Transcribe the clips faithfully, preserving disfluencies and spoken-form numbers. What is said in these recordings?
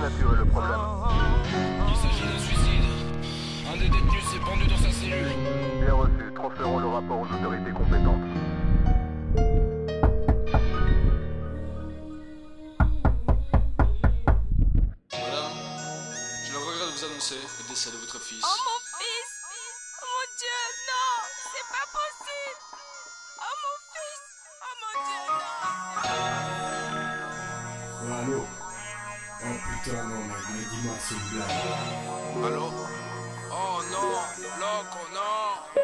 nature est le problème? Il s'agit d'un suicide. Un des détenus s'est pendu dans sa cellule. Bien reçu, transférons le rapport aux autorités compétentes. Madame, j'ai le regret de vous annoncer le décès de votre fils. Oh mon fils! Oh mon Dieu, non! C'est pas possible! Oh mon fils! Oh mon Dieu, non! Allô? Oh putain non mec, mais dis-moi c'est une blague. Allô? Oh non, loco, no.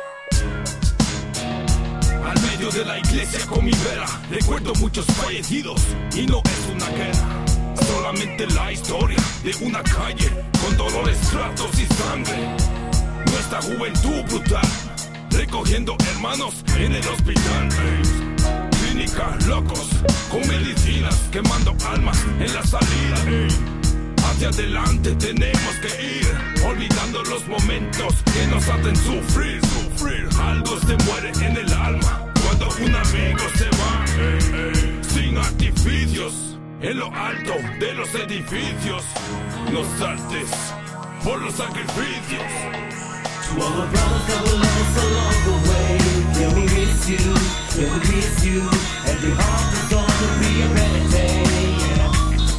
Al medio de la iglesia con mi vela, recuerdo muchos fallecidos y no es una guerra, solamente la historia de una calle con dolores, tratos y sangre. Nuestra juventud brutal, recogiendo hermanos en el hospital. Clínica, locos, con medicinas, quemando almas en la salida. Hacia adelante tenemos que ir, olvidando los momentos que nos hacen sufrir, sufrir. Algo se muere en el alma cuando un amigo se va, eh, eh. Sin artificios, en lo alto de los edificios, no saltes por los sacrificios. To all the brothers that will love us along the way, yeah, we miss you, yeah, we miss you. Every heart is gonna be a better day, yeah.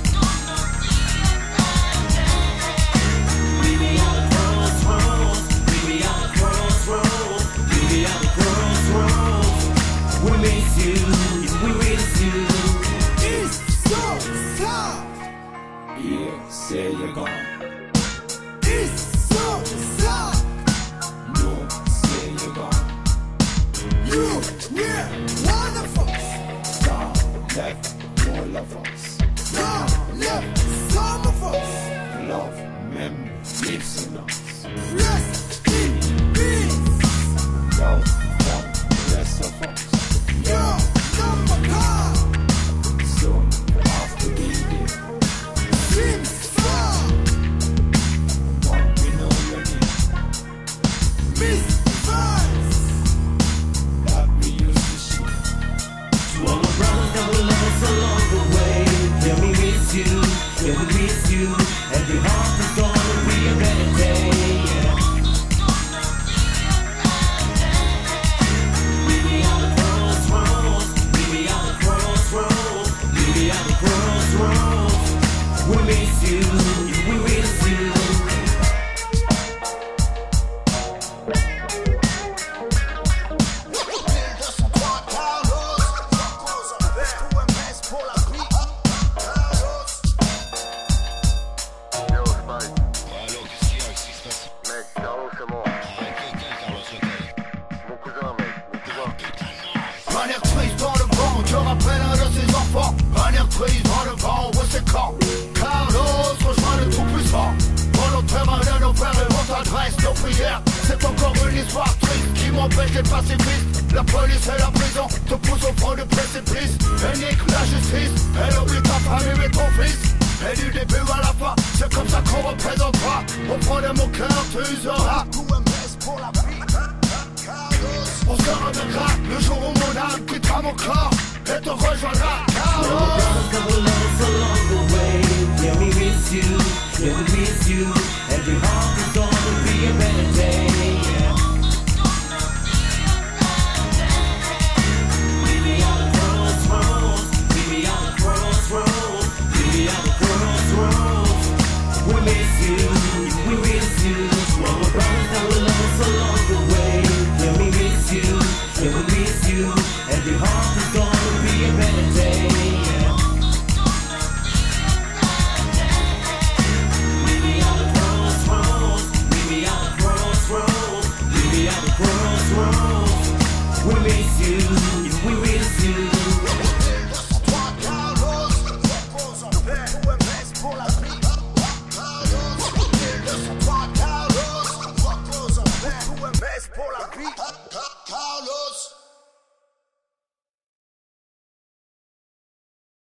Meet me at the crossroads, meet me at the crossroads, meet me at the crossroads. We miss you, yeah, we miss you. It's so sad. Yeah, say you're gone. It's so sad. No, say you're gone. You, we're one of us. God left all of us. God left some of us. Love, memory, lives in us. Rest in peace. Love, love, rest of us. Your number card Soon after we did, seems far. one we know your name. Miss Vibes. That we used to see. To all the brothers that will love us along the way, yeah, we miss you, yeah, we miss you. Every heart is gonna be a better day, yeah. Meet me at the crossroads, meet me at the crossroads, meet me at the crossroads. We miss you, yeah, we miss you. Yo, Spike, Allô, qu'est-ce qu'il y a? Qu'est-ce qui se passe? mec, Carlos, c'est moi. Quel, quel Carlos, lequel? Mon cousin, mec, mon cousin. Runner prise dans le vent, je rappelle un de ses enfants. Runner prise dans le vent, où c'est quand Carlos rejoint le tout puissant. Volontairement de nos frères et on t'adresse nos prières. C'est encore une histoire triste qui m'empêche d'être pacifiste. La police et la prison te poussent au fond du précipice. Elle nique la justice, elle oublie ta famille et ton fils. Et du début à la fin, c'est comme ça qu'on représentera. Au fond de mon cœur, tu auras pour la vie. On se reviendra le jour où mon âme quittera mon corps et te rejoindra. Carlos. Brothers that will love us along the way, yeah, we miss you, yeah, we miss you. Every heart is gonna be a better day.